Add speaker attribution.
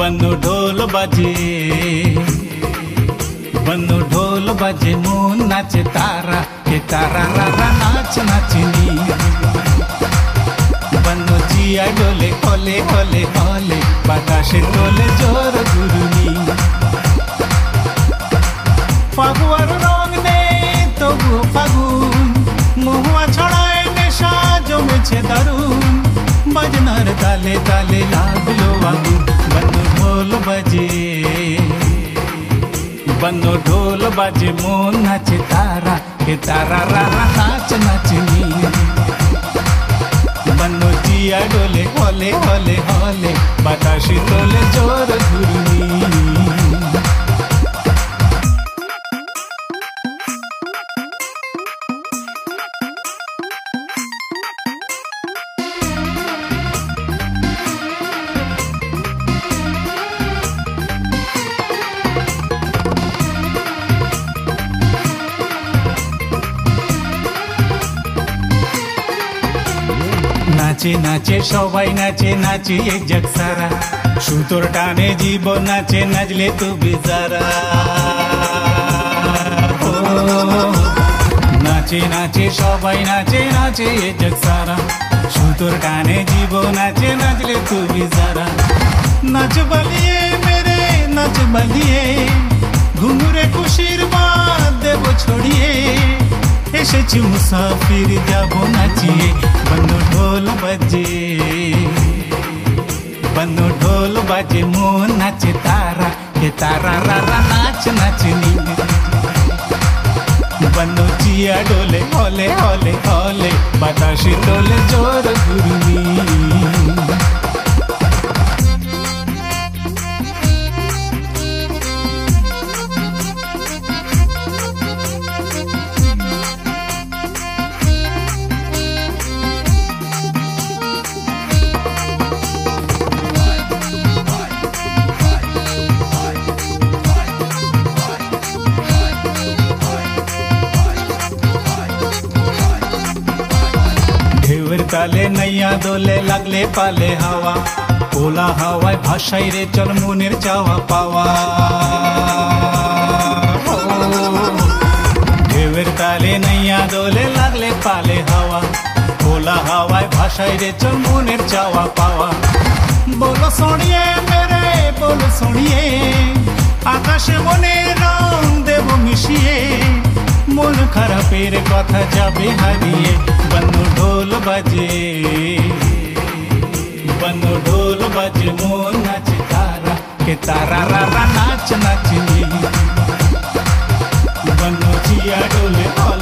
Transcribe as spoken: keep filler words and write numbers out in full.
Speaker 1: बन्नू ढोल बाजे बन्नू ढोल बाजे मोन नाचे तारा के तारा रारा नाच नाचनी बन्नू जिया डोले कोले कोले कोले बाताशे डोले जोर गुरुनी फागुआर रंग ने तबु फागुन महुआ छड़ाए नेशा जमेছে दारुन बजनार ताले ताले लागलो आगुन बन्नू ढोल बाजे बन्नू ढोल बाजे मोन नाचे तारा के तारा रारा नाच नाचनी बन्नू जिया डोले होले होले होले बाताशे डोले जोर घुरनी नाचे नाचे सबाई नाचे नाचे एक जग सारा सुतोर टाने जीवन नाचे नाचले तू बेचारा नाचे नाचे सबाई नाचे नाचे एक जग सारा सुतोर टाने जीवन नाचे नाचले तू बेचारा नाच बलिए मेरे नाच बलिए घुंघरे खुशीर बात देवो छोड़िए एसेছি मुसाफिर जाबो नाचिए बन्नू ढोल बाजे बन्नू ढोल बाजे मोन नाचे तारा के तारा रारा नाच नाचनी बन्नू जिया डोले होले होले होले बाताशे डोले जोर घुरनी ताले नैया दोले लागले पाले हवा ओला हवाय भाषाई रे चल मुनिर चावा पावा ढेवर ताले नैया दोले लागले पाले हवा ओला हवाय भाषाई रे चल मुनिर चावा पावा बोलो सोनिए मेरे बोलो सोनिए आकाशे मने रंग देव मिशिए मन खारापेर कथा जाबे हारिए बन्नू ढोल बाजे बन्नू ढोल बाजे मोन नाचे तारा के तारा रारा नाच नाचनी बन्नू जिया डोले